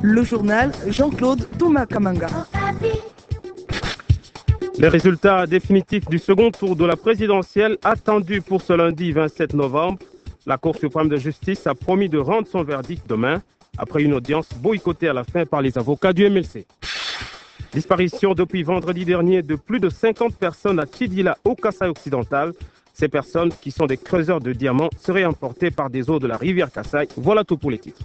Le journal Jean-Claude Thomas Kamanga. Les résultats définitifs du second tour de la présidentielle attendus pour ce lundi 27 novembre. La Cour suprême de justice a promis de rendre son verdict demain, après une audience boycottée à la fin par les avocats du MLC. Disparition depuis vendredi dernier de plus de 50 personnes à Tidila, au Kasaï occidental. Ces personnes, qui sont des creuseurs de diamants, seraient emportées par des eaux de la rivière Kasaï. Voilà tout pour les titres.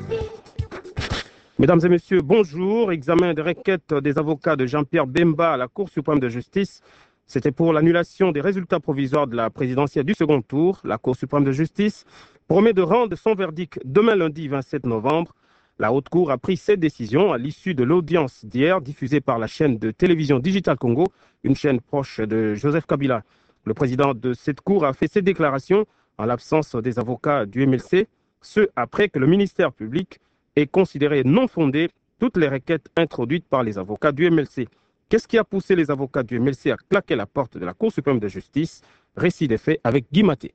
Mesdames et messieurs, bonjour. Examen des requêtes des avocats de Jean-Pierre Bemba à la Cour suprême de justice. C'était pour l'annulation des résultats provisoires de la présidentielle du second tour. La Cour suprême de justice promet de rendre son verdict demain lundi 27 novembre. La Haute Cour a pris cette décision à l'issue de l'audience d'hier diffusée par la chaîne de télévision Digital Congo, une chaîne proche de Joseph Kabila. Le président de cette cour a fait cette déclaration en l'absence des avocats du MLC, ce après que le ministère public ait considéré non fondées toutes les requêtes introduites par les avocats du MLC. Qu'est-ce qui a poussé les avocats du MLC à claquer la porte de la Cour suprême de justice? Récit des faits avec Guy Maté.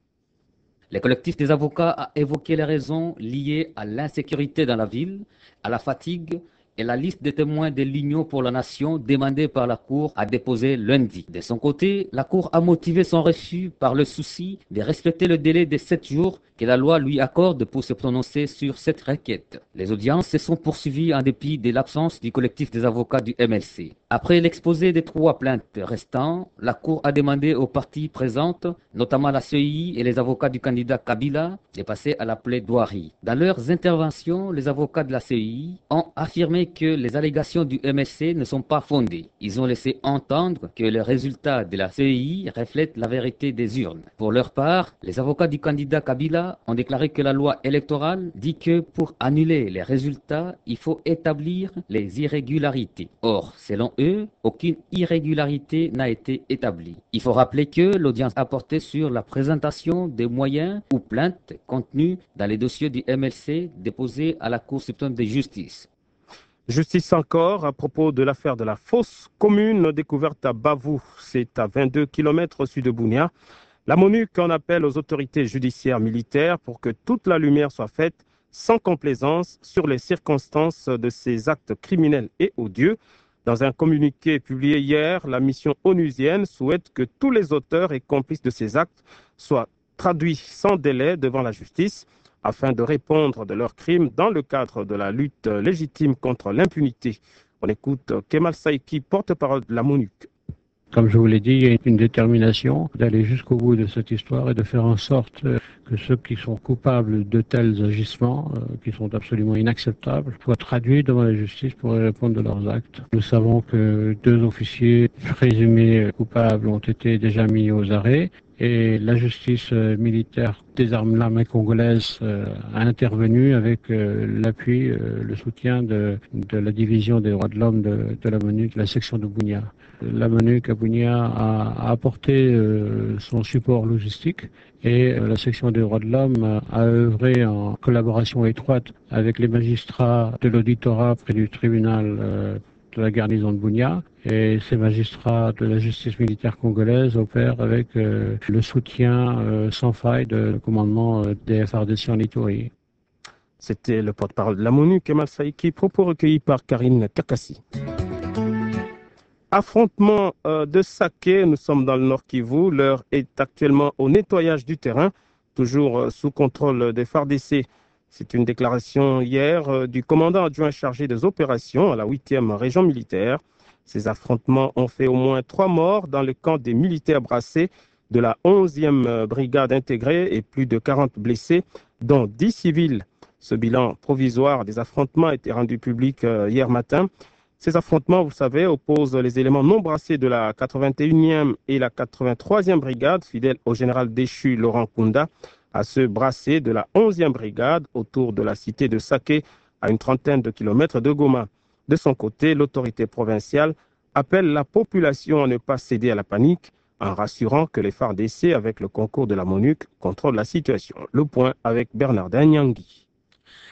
Le collectif des avocats a évoqué les raisons liées à l'insécurité dans la ville, à la fatigue et la liste des témoins de l'Union pour la Nation demandée par la Cour a déposé lundi. De son côté, la Cour a motivé son refus par le souci de respecter le délai de 7 jours que la loi lui accorde pour se prononcer sur cette requête. Les audiences se sont poursuivies en dépit de l'absence du collectif des avocats du MLC. Après l'exposé des 3 plaintes restants, la Cour a demandé aux parties présentes, notamment la CEI et les avocats du candidat Kabila, de passer à la plaidoirie. Dans leurs interventions, les avocats de la CEI ont affirmé que les allégations du MLC ne sont pas fondées. Ils ont laissé entendre que les résultats de la CEI reflètent la vérité des urnes. Pour leur part, les avocats du candidat Kabila ont déclaré que la loi électorale dit que pour annuler les résultats, il faut établir les irrégularités. Or, selon eux, aucune irrégularité n'a été établie. Il faut rappeler que l'audience a porté sur la présentation des moyens ou plaintes contenues dans les dossiers du MLC déposés à la Cour suprême de justice. Justice encore à propos de l'affaire de la fosse commune découverte à Bavou. C'est à 22 km au sud de Bunia. La MONUC en appelle aux autorités judiciaires militaires pour que toute la lumière soit faite sans complaisance sur les circonstances de ces actes criminels et odieux. Dans un communiqué publié hier, la mission onusienne souhaite que tous les auteurs et complices de ces actes soient traduits sans délai devant la justice afin de répondre de leurs crimes dans le cadre de la lutte légitime contre l'impunité. On écoute Kemal Saïki, porte-parole de la MONUC. Comme je vous l'ai dit, il y a une détermination d'aller jusqu'au bout de cette histoire et de faire en sorte que ceux qui sont coupables de tels agissements, qui sont absolument inacceptables, soient traduits devant la justice pour répondre de leurs actes. Nous savons que 2 officiers présumés coupables ont été déjà mis aux arrêts et la justice militaire des armées congolaises a intervenu avec l'appui, le soutien de la division des droits de l'homme de la MONUC, la section de Bunia. La MONUC à Bunia a apporté son support logistique et la section des droits de l'homme a œuvré en collaboration étroite avec les magistrats de l'auditorat près du tribunal de la garnison de Bunia, et ces magistrats de la justice militaire congolaise opèrent avec le soutien sans faille du commandement des FARDC en Ituri. C'était le porte-parole de la MONUC, Kemal Saïki, propos recueillis par Karine Kakassi. Affrontement de Saké, nous sommes dans le Nord Kivu. L'heure est actuellement au nettoyage du terrain, toujours sous contrôle des FARDC. C'est une déclaration hier du commandant adjoint chargé des opérations à la 8e région militaire. Ces affrontements ont fait au moins 3 morts dans le camp des militaires brassés de la 11e brigade intégrée et plus de 40 blessés, dont 10 civils. Ce bilan provisoire des affrontements a été rendu public hier matin. Ces affrontements, vous savez, opposent les éléments non brassés de la 81e et la 83e brigade, fidèles au général déchu Laurent Kunda, à ceux brassés de la 11e brigade autour de la cité de Saké, à une trentaine de kilomètres de Goma. De son côté, l'autorité provinciale appelle la population à ne pas céder à la panique en rassurant que les FARDC, avec le concours de la MONUC, contrôlent la situation. Le point avec Bernardin Nyangui.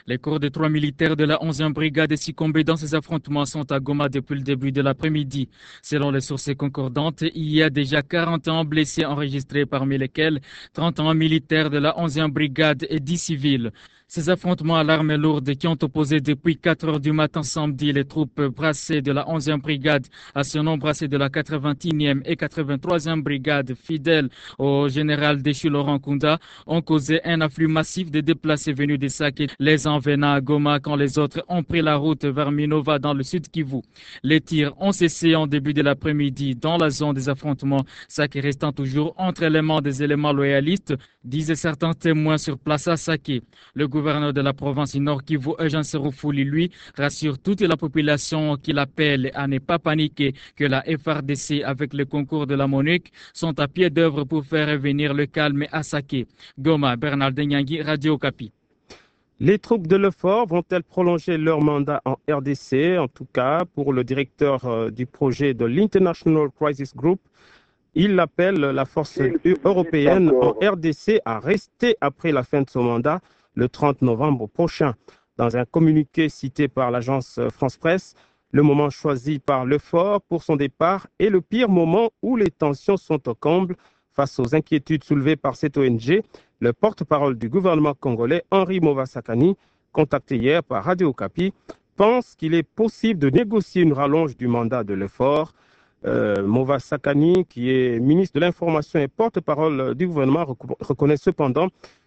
Les corps des 3 militaires de la 11e brigade succombés dans ces affrontements sont à Goma depuis le début de l'après-midi. Selon les sources concordantes, il y a déjà 41 blessés enregistrés, parmi lesquels 31 militaires de la 11e brigade et 10 civils. Ces affrontements à l'arme lourde qui ont opposé depuis 4 heures du matin samedi les troupes brassées de la 11e brigade à ce nom brassé de la 81e et 83e brigade fidèles au général déchu Laurent Kunda ont causé un afflux massif de déplacés venus des Saké, les uns venant à Goma quand les autres ont pris la route vers Minova dans le sud Kivu. Les tirs ont cessé en début de l'après-midi dans la zone des affrontements, Saké restant toujours entre les mains des éléments loyalistes, disaient certains témoins sur place à Saké. Le gouverneur de la province du Nord Kivu, Eugène Seroufouli, lui, rassure toute la population qu'il appelle à ne pas paniquer, que la FRDC, avec le concours de la MONUC, sont à pied d'œuvre pour faire revenir le calme à Saké. Goma, Bernard Denyangui, Radio Okapi. Les troupes de l'EUFOR vont-elles prolonger leur mandat en RDC? En tout cas, pour le directeur du projet de l'International Crisis Group, il appelle la force européenne en RDC à rester après la fin de son mandat le 30 novembre prochain. Dans un communiqué cité par l'agence France Presse, le moment choisi par l'EUFOR pour son départ est le pire moment où les tensions sont au comble. Face aux inquiétudes soulevées par cette ONG, le porte-parole du gouvernement congolais, Henri Movasakani, contacté hier par Radio Okapi, pense qu'il est possible de négocier une rallonge du mandat de l'EUFOR. Movasakani, qui est ministre de l'Information et porte-parole du gouvernement, reconnaît cependant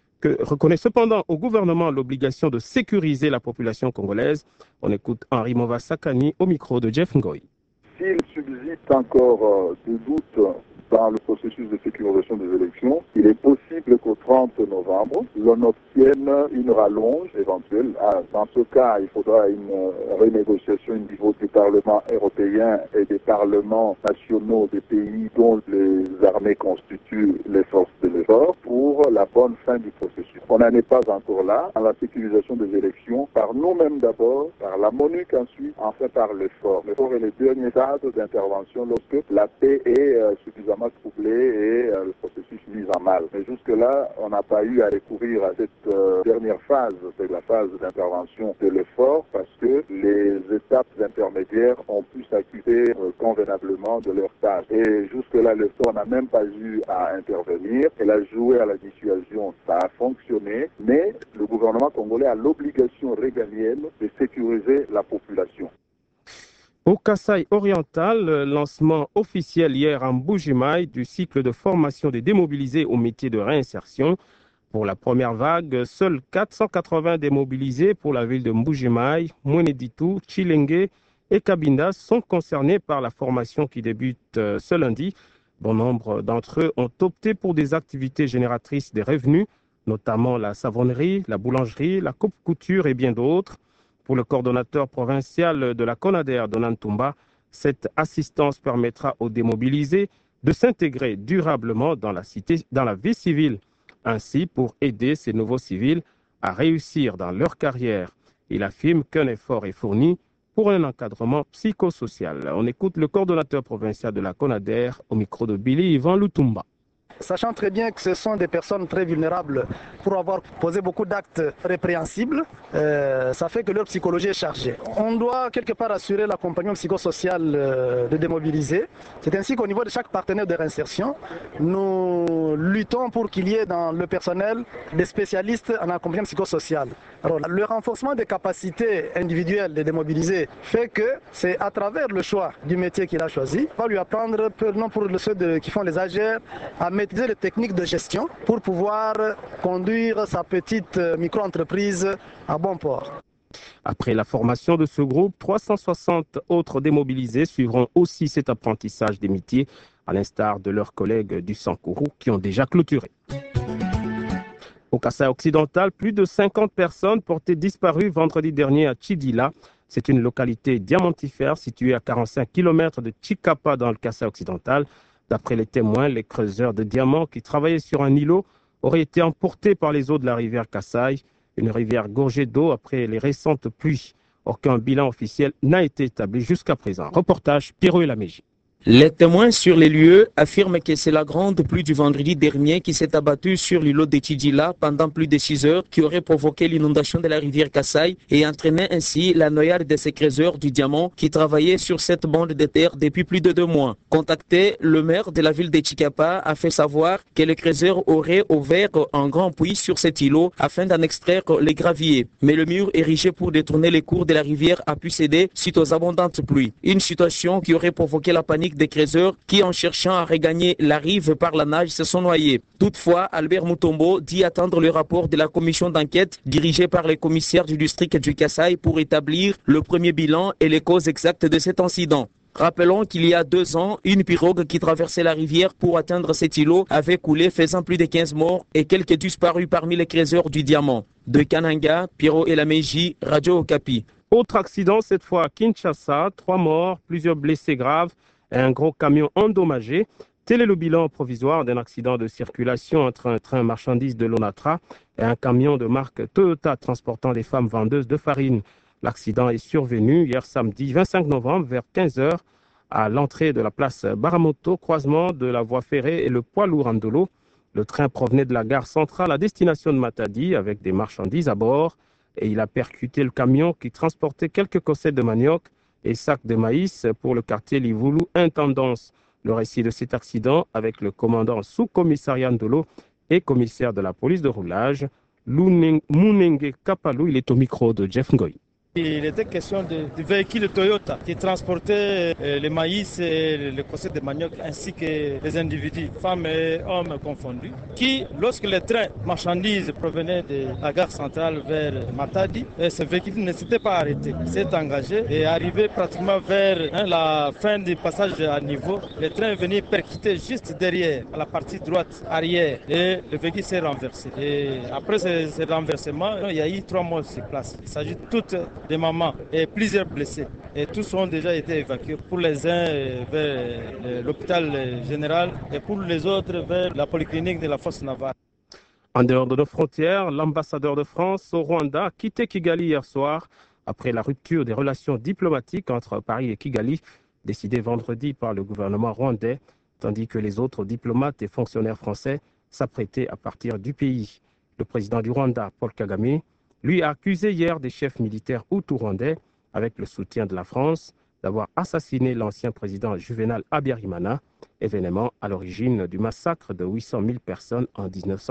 au gouvernement l'obligation de sécuriser la population congolaise. On écoute Henri Movasakani au micro de Jeff Ngoy. S'il subsiste encore des doutes dans le processus de sécurisation des élections, il est possible qu'au 30 novembre, l'on obtienne une rallonge éventuelle. Dans ce cas, il faudra une renégociation au niveau du Parlement européen et des parlements nationaux des pays dont les armées constituent les forces de l'effort pour la bonne fin du processus. On n'en est pas encore là, à la sécurisation des élections, par nous-mêmes d'abord, par la MONUC ensuite, enfin par l'effort. L'effort est le dernier stade d'intervention lorsque la paix est suffisamment troublée et le processus mis en mal. Mais jusque-là, on n'a pas eu à recourir à cette dernière phase, c'est la phase d'intervention de l'effort, parce que les étapes intermédiaires ont pu s'occuper convenablement de leur tâche. Et jusque-là, l'effort n'a même pas eu à intervenir. Elle a joué à la dissuasion, ça a fonctionné, mais le gouvernement congolais a l'obligation régalienne de sécuriser la population. Au Kasaï oriental, lancement officiel hier en Mbuji-Mayi du cycle de formation des démobilisés au métier de réinsertion. Pour la première vague, seuls 480 démobilisés pour la ville de Mbuji-Mayi, Mweneditu, Chilenge et Kabinda sont concernés par la formation qui débute ce lundi. Bon nombre d'entre eux ont opté pour des activités génératrices de revenus, notamment la savonnerie, la boulangerie, la coupe-couture et bien d'autres. Pour le coordonnateur provincial de la CONADER, Donan Toumba, cette assistance permettra aux démobilisés de s'intégrer durablement dans la vie civile. Ainsi, pour aider ces nouveaux civils à réussir dans leur carrière, il affirme qu'un effort est fourni pour un encadrement psychosocial. On écoute le coordonnateur provincial de la CONADER au micro de Billy Ivan Lutumba. Sachant très bien que ce sont des personnes très vulnérables pour avoir posé beaucoup d'actes répréhensibles, ça fait que leur psychologie est chargée. On doit quelque part assurer l'accompagnement psychosocial des démobilisés. C'est ainsi qu'au niveau de chaque partenaire de réinsertion, nous luttons pour qu'il y ait dans le personnel des spécialistes en accompagnement psychosocial. Alors, le renforcement des capacités individuelles des démobilisés fait que c'est à travers le choix du métier qu'il a choisi, on va lui apprendre, non pour ceux qui font les AGR, à maîtriser les techniques de gestion pour pouvoir conduire sa petite micro-entreprise à bon port. Après la formation de ce groupe, 360 autres démobilisés suivront aussi cet apprentissage des métiers, à l'instar de leurs collègues du Sankourou qui ont déjà clôturé. Au Kasaï occidental, plus de 50 personnes portées disparues vendredi dernier à Chidila. C'est une localité diamantifère située à 45 km de Chikapa dans le Kasaï occidental. D'après les témoins, les creuseurs de diamants qui travaillaient sur un îlot auraient été emportés par les eaux de la rivière Kasaï, une rivière gorgée d'eau après les récentes pluies. Aucun bilan officiel n'a été établi jusqu'à présent. Reportage Pierrot et Lamégie. Les témoins sur les lieux affirment que c'est la grande pluie du vendredi dernier qui s'est abattue sur l'îlot de Tidjila pendant plus de 6 heures qui aurait provoqué l'inondation de la rivière Kasaï et entraîné ainsi la noyade des creuseurs du diamant qui travaillaient sur cette bande de terre depuis plus de 2 mois. Contacté, le maire de la ville de Chikapa a fait savoir que les creuseurs auraient ouvert un grand puits sur cet îlot afin d'en extraire les graviers. Mais le mur érigé pour détourner les cours de la rivière a pu céder suite aux abondantes pluies. Une situation qui aurait provoqué la panique des creuseurs qui, en cherchant à regagner la rive par la nage, se sont noyés. Toutefois, Albert Mutombo dit attendre le rapport de la commission d'enquête dirigée par les commissaires du district du Kasaï pour établir le premier bilan et les causes exactes de cet incident. Rappelons qu'il y a 2 ans, une pirogue qui traversait la rivière pour atteindre cet îlot avait coulé, faisant plus de 15 morts et quelques disparus parmi les creuseurs du diamant. De Kananga, Pierrot Elameji, Radio Okapi. Autre accident, cette fois à Kinshasa, 3 morts, plusieurs blessés graves et un gros camion endommagé. Tel est le bilan provisoire d'un accident de circulation entre un train marchandises de l'Onatra et un camion de marque Toyota transportant des femmes vendeuses de farine. L'accident est survenu hier samedi 25 novembre vers 15 h à l'entrée de la place Baramoto, croisement de la voie ferrée et le poids lourd Andolo. Le train provenait de la gare centrale à destination de Matadi avec des marchandises à bord et il a percuté le camion qui transportait quelques cossettes de manioc et sacs de maïs pour le quartier Livoulou Intendance. Le récit de cet accident avec le commandant sous-commissariat Ndolo et commissaire de la police de roulage, Munenge Kapalou. Il est au micro de Jeff Ngoy. Il était question du véhicule Toyota qui transportait les maïs et les cossettes de manioc ainsi que les individus, femmes et hommes confondus, qui, lorsque les trains marchandises provenaient de la gare centrale vers Matadi, ce véhicule ne s'était pas arrêté, s'est engagé et arrivé pratiquement vers la fin du passage à niveau. Le train est venu percuter juste derrière, à la partie droite arrière, et le véhicule s'est renversé. Et après ce renversement, il y a eu 3 morts sur place. Il s'agit toutes des mamans et plusieurs blessés. Et tous ont déjà été évacués. Pour les uns vers l'hôpital général et pour les autres vers la polyclinique de la Force navale. En dehors de nos frontières, l'ambassadeur de France au Rwanda a quitté Kigali hier soir après la rupture des relations diplomatiques entre Paris et Kigali, décidée vendredi par le gouvernement rwandais, tandis que les autres diplomates et fonctionnaires français s'apprêtaient à partir du pays. Le président du Rwanda, Paul Kagame, lui a accusé hier des chefs militaires hutu-rwandais, avec le soutien de la France, d'avoir assassiné l'ancien président Juvenal Habyarimana, événement à l'origine du massacre de 800 000 personnes en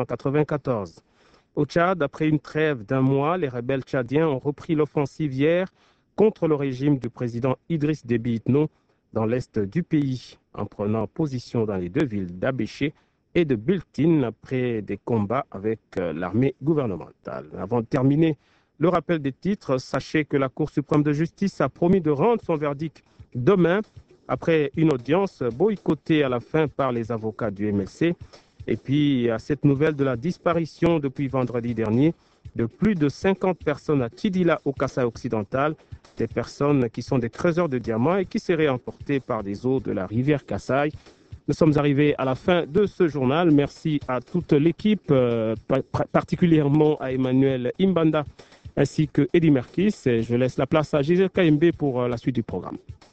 1994. Au Tchad, après une trêve d'1 mois, les rebelles tchadiens ont repris l'offensive hier contre le régime du président Idriss Déby Itno dans l'est du pays, en prenant position dans les 2 villes d'Abéché et de Biltine après des combats avec l'armée gouvernementale. Avant de terminer le rappel des titres, sachez que la Cour suprême de justice a promis de rendre son verdict demain après une audience boycottée à la fin par les avocats du MLC. Et puis à cette nouvelle de la disparition depuis vendredi dernier de plus de 50 personnes à Tidila au Kasaï occidental, des personnes qui sont des creuseurs de diamants et qui seraient emportées par des eaux de la rivière Kasaï. Nous sommes arrivés à la fin de ce journal. Merci à toute l'équipe, particulièrement à Emmanuel Imbanda ainsi que Eddie Merkis. Je laisse la place à Gisèle Kaimbe pour la suite du programme.